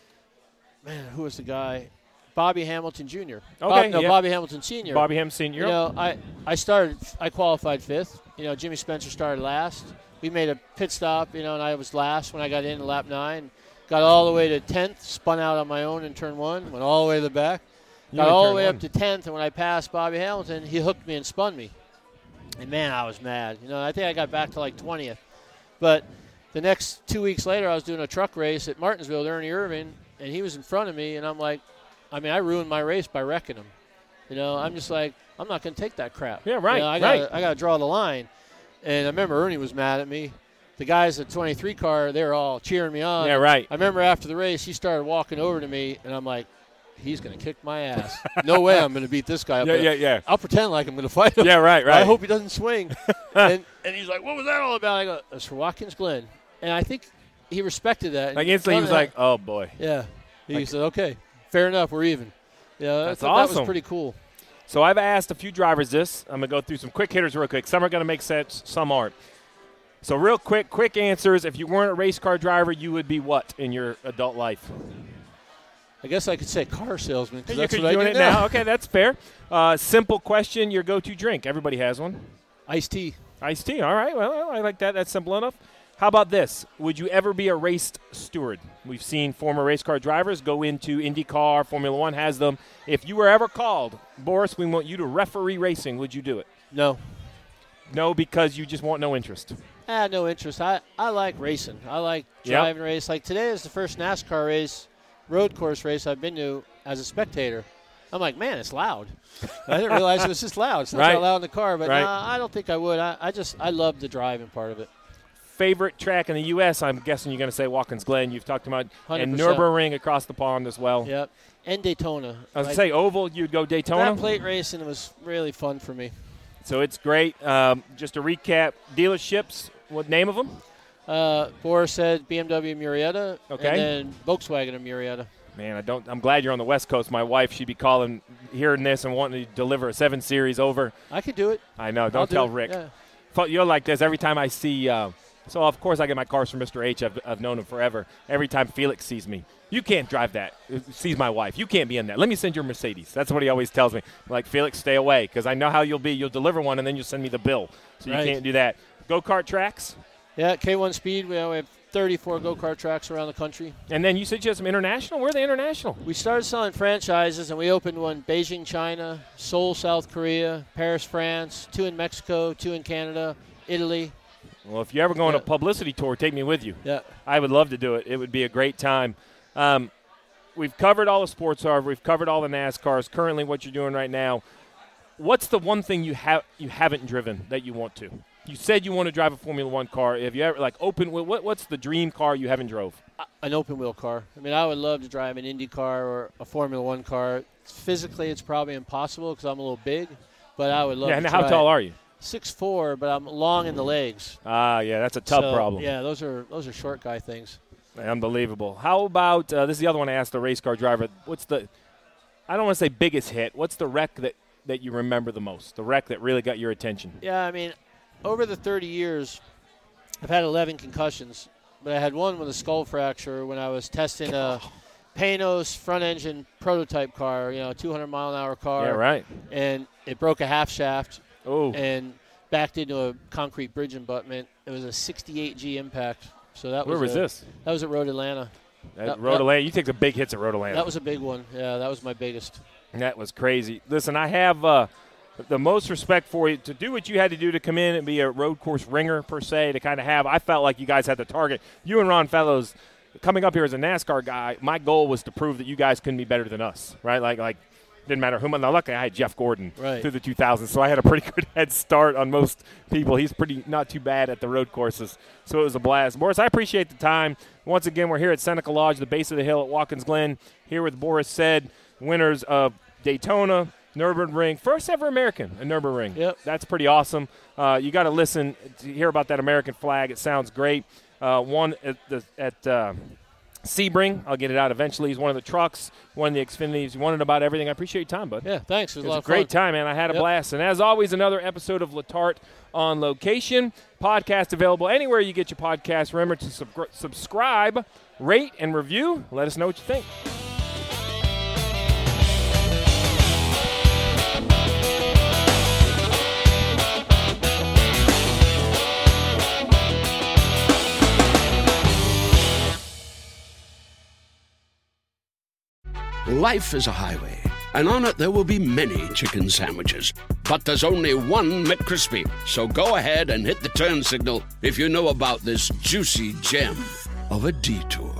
man, who was the guy? Bobby Hamilton Junior Okay, Bob, no, yeah. Bobby Hamilton Senior Bobby Ham Senior You know, I, I started, I qualified fifth. You know, Jimmy Spencer started last. We made a pit stop, you know, and I was last when I got in at lap nine. Got all the way to tenth, spun out on my own in turn one, went all the way to the back. You Got in all turn the way one. up to tenth, and when I passed Bobby Hamilton, he hooked me and spun me. And, man, I was mad. You know, I think I got back to like twentieth. But the next two weeks later, I was doing a truck race at Martinsville with Ernie Irvin, and he was in front of me, and I'm like, I mean, I ruined my race by wrecking him. You know, I'm just like, I'm not going to take that crap. Yeah, right, You know, I gotta, right. I got to draw the line. And I remember Ernie was mad at me. The guys at twenty-three car, they were all cheering me on. Yeah, right. I remember after the race, he started walking over to me, and I'm like, he's going to kick my ass. No way I'm going to beat this guy up. Yeah, yeah, yeah. I'll pretend like I'm going to fight him. Yeah, right, right. I hope he doesn't swing. and, and he's like, what was that all about? I go, it's for Watkins Glen. And I think he respected that. Like instantly, he was like, "Oh boy." Yeah. He Like- said, okay, fair enough, we're even. Yeah, That's I thought That awesome. was pretty cool. So I've asked a few drivers this. I'm gonna go through some quick hitters real quick. Some are gonna make sense, some aren't. So real quick, quick answers. If you weren't a race car driver, you would be what in your adult life? I guess I could say car salesman because You're that's what doing I it do now. now. Okay, that's fair. Uh, simple question: your go-to drink? Everybody has one. Iced tea. Iced tea. All right. Well, I like that. That's simple enough. How about this? Would you ever be a race steward? We've seen former race car drivers go into IndyCar. Formula One has them. If you were ever called, Boris, we want you to referee racing, would you do it? No. No, because you just want no interest. I had no interest. I, I like racing. I like Yep. driving race. Like today is the first NASCAR race, road course race I've been to as a spectator. I'm like, man, it's loud. I didn't realize it was just loud. It's not Right. that loud in the car, but Right. nah, I don't think I would. I, I just I love the driving part of it. Favorite track in the U S? I'm guessing you're going to say Watkins Glen. You've talked about one hundred and percent. Nürburgring across the pond as well. Yep. And Daytona. I was going Like, to say Oval. You'd go Daytona. that plate racing was really fun for me. So it's great. Um, just to recap, dealerships. What name of them? Uh, Boris said B M W Murrieta, Okay. and then Volkswagen of Murrieta. Man, I don't. I'm glad you're on the West Coast. My wife, she'd be calling, hearing this, and wanting to deliver a seven series over. I could do it. I know. I'll Don't do tell it. Rick. Yeah. But you're like this every time I see. Uh, so of course I get my cars from Mister H. I've, I've known him forever. Every time Felix sees me, you can't drive that. Sees my wife, you can't be in that. Let me send your Mercedes. That's what he always tells me. Like, Felix, stay away, because I know how you'll be. You'll deliver one and then you'll send me the bill. So you Right. can't do that. Go kart tracks, Yeah, K one Speed. We have thirty-four go-kart tracks around the country. and then you said you had some international. Where are they international? We started selling franchises, and we opened one Beijing, China, Seoul, South Korea, Paris, France, two in Mexico, two in Canada, Italy. Well, if you ever go on Yeah. a publicity tour, take me with you. Yeah. I would love to do it. It would be a great time. Um, we've covered all the sports cars. We've covered all the NASCARs. Currently, what you're doing right now. What's the one thing you have you haven't driven that you want to? You said you want to drive a Formula One car. Have you ever like open? What, what's the dream car you haven't drove? An open-wheel car. I mean, I would love to drive an Indy car or a Formula One car. Physically, it's probably impossible because I'm a little big, but I would love Yeah. to And how try tall it. are you? six foot four, but I'm long in the legs. Ah, yeah. That's a tough So, problem. Yeah, those are those are short guy things. Unbelievable. How about uh, this? Is the other one I asked the race car driver. What's the? I don't want to say biggest hit. What's the wreck that that you remember the most? The wreck that really got your attention? Yeah, I mean, over the thirty years, I've had eleven concussions, but I had one with a skull fracture when I was testing a Panos front-engine prototype car, you know, a two hundred mile an hour car. Yeah, right. And it broke a half shaft Oh, and backed into a concrete bridge abutment. It was a sixty-eight G impact. So that where was was a, this? That was at Road Atlanta. At That- Road that- Atlanta. You take some big hits at Road Atlanta. That was a big one. Yeah, that was my biggest. That was crazy. Listen, I have uh, the most respect for you to do what you had to do to come in and be a road course ringer, per se, to kind of have. I felt like you guys had the target. You and Ron Fellows, coming up here as a NASCAR guy, my goal was to prove that you guys couldn't be better than us, right? Like, like didn't matter who. Now, luckily, I had Jeff Gordon right. through the two thousands, so I had a pretty good head start on most people. He's pretty not too bad at the road courses, so it was a blast. Boris, I appreciate the time. Once again, we're here at Seneca Lodge, the base of the hill at Watkins Glen, here with Boris Said, winners of Daytona, Nürburgring, first ever American at Nürburgring. Yep. That's pretty awesome. Uh, you got to listen to hear about that American flag. It sounds great. Uh, one at, the, at uh, Sebring. I'll get it out eventually. He's one of the trucks, one of the Xfinities. You wanted about everything. I appreciate your time, bud. Yeah, thanks. It was, it was a lot a of great fun. time, man. I had a yep. blast. And as always, another episode of Letarte on Location. Podcast available anywhere you get your podcast. Remember to sub- subscribe, rate, and review. Let us know what you think. Life is a highway, and on it there will be many chicken sandwiches. But there's only one McCrispy. So go ahead and hit the turn signal if you know about this juicy gem of a detour.